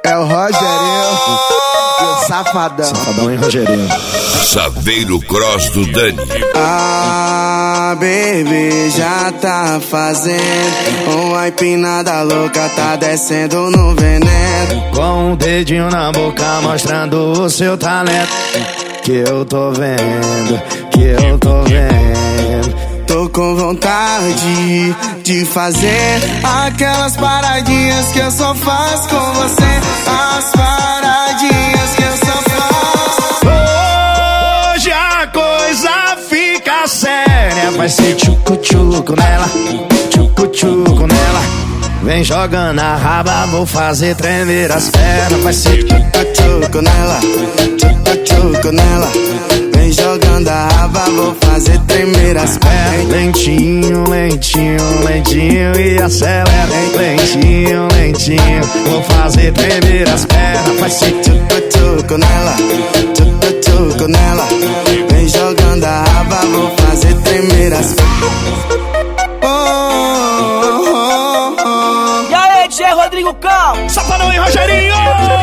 É o Rogerinho e o Safadão. Safadão e Rogerinho. Saveiro Cross do Dani. Ah, baby, já tá fazendo uma empinada louca, tá descendo no veneno. Com um dedinho na boca mostrando o seu talento. Que eu tô vendo, que eu tô vendo. Tô com vontade de fazer aquelas paradinhas que eu só faço com você. As paradinhas que eu só faço. Hoje a coisa fica séria. Vai ser tchucu-tchucu nela, tchucu-tchucu nela. Vem jogando a raba, vou fazer tremer as pernas. Vai ser tchucu-tchucu nela, tchucu-tchucu nela. Vem jogando a raba, vou fazer tremer as pernas. Lentinho, lentinho, lentinho e acelera. Lentinho, lentinho, vou fazer tremer as pernas. Vai ser tchucu-tchucu nela, tchucu-tchucu nela. Vem jogando a raba, vou fazer tremer as pernas. E aí, DJ Rodrigo Cal, Safadão e Rogerinho.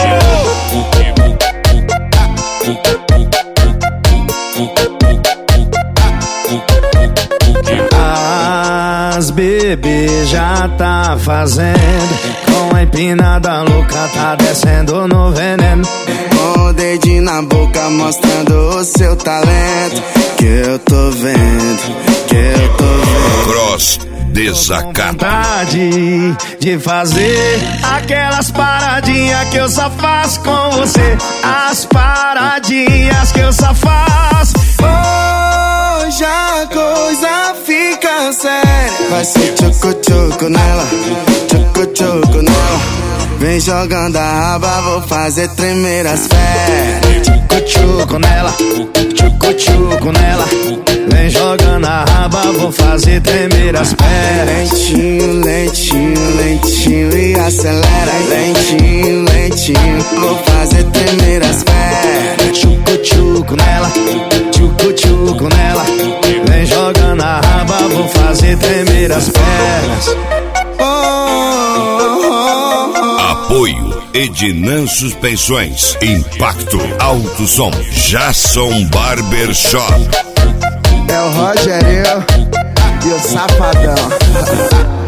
As bebês já tá fazendo. Com a empinada louca tá descendo no veneno. Com o dedinho na boca mostrando o seu talento. Que eu tô vendo, que eu tô vendo. Cross desacata. Vontade de fazer aquelas paradinhas que eu só faço com você. As paradinhas que eu só faço. Hoje a coisa fica séria. Vai ser tchucu-tchucu nela, tchucu-tchucu nela. Vem jogando a raba, vou fazer tremer as pernas. Tchucu-tchucu nela, tchucu-tchucu nela. Vem jogando a raba, vou fazer tremer as pernas. Lentinho, lentinho, lentinho e acelera. Lentinho, lentinho, vou fazer tremer as pernas. Tchucu-tchucu nela, tchucu-tchucu nela. Vem jogando a raba, vou fazer tremer as pernas. Apoio Ednan Suspensões, Impacto, Alto Som, Jason Barbershop. É o Rogerinho e o Safadão.